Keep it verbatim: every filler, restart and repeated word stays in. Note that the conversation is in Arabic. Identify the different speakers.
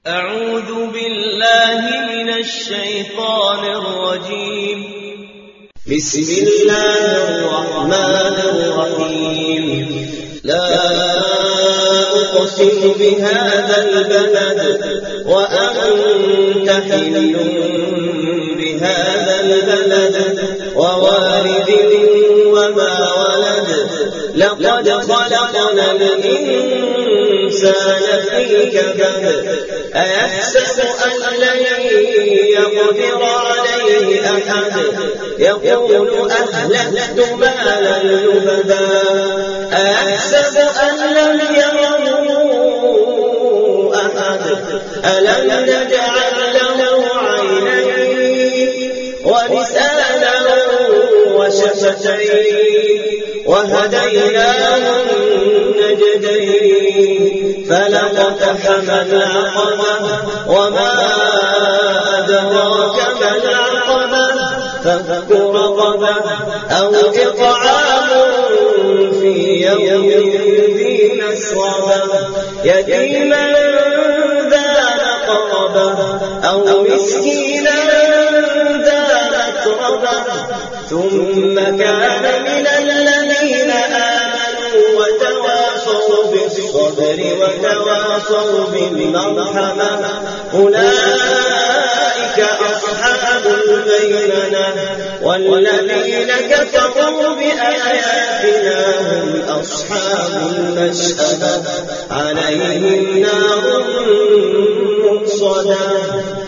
Speaker 1: أعوذ بالله من الشيطان الرجيم. بسم الله الرحمن الرحيم. لا أقسم بهذا البلد وأنت حل بهذا البلد ووالد وما ولد. لقد خلقنا الإنسان في كبد. أيحسب أن لن يقدر عليه أحد. يقول أهلكت مالا لبدا. أيحسب أن لم يره أحد. ألم نجعل له عينين ولسانا وشفتين وهديناه النجدين. فلقتحم العقبة وما أدراك ما العقبة. فك رقبة أو إطعام في يوم ذي مسغبة. يتيما ذا مقربة أو مسكينا ذا متربة. ثم كان من الذين آمنوا وتواصوا بالصبر وتواصوا بالمرحمة. أولئك أصحاب الميمنة. والذين كفروا بآياتنا هم أصحاب المشأمة. عليهم نار مؤصدة.